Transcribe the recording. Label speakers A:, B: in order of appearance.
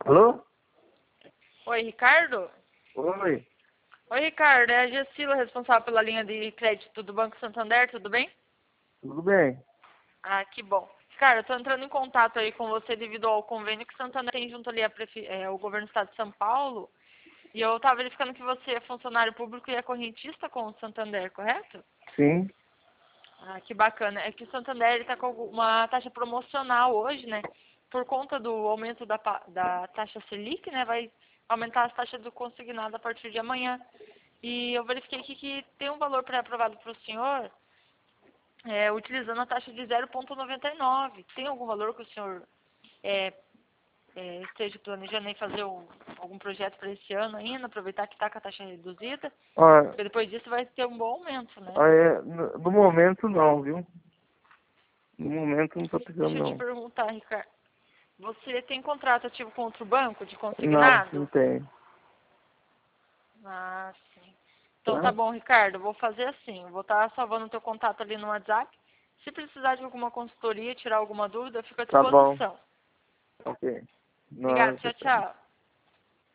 A: Alô?
B: Oi, Ricardo?
A: Oi.
B: Oi, Ricardo. É a Gessila, responsável pela linha de crédito do Banco Santander, tudo bem?
A: Tudo bem?
B: Ah, que bom. Ricardo, eu estou entrando em contato aí com você devido ao convênio que o Santander tem junto ali ao governo do estado de São Paulo. E eu estava verificando que você é funcionário público e é correntista com o Santander, correto?
A: Sim.
B: Ah, que bacana. É que o Santander está com uma taxa promocional hoje, né? Por conta do aumento da taxa Selic, né? Vai aumentar as taxas do consignado a partir de amanhã. E eu verifiquei aqui que tem um valor pré-aprovado para o senhor, utilizando a taxa de 0,99. Tem algum valor que o senhor é, esteja planejando em fazer algum projeto para esse ano ainda, aproveitar que está com a taxa reduzida?
A: Ah,
B: Porque depois disso vai ter um bom aumento, né?
A: no momento não, viu? No momento não tô precisando
B: Deixa eu te
A: não.
B: perguntar, Ricardo. Você tem contrato ativo com outro banco de
A: Não
B: consignado?
A: tem.
B: Ah, sim. Então tá
A: Tá?
B: bom, Ricardo. Eu vou fazer assim. Eu vou estar salvando o teu contato ali no WhatsApp. Se precisar de alguma consultoria, tirar alguma dúvida, eu fico à
A: Tá bom.
B: disposição.
A: Ok.
B: Obrigada.
A: Nossa,
B: Tchau, tchau.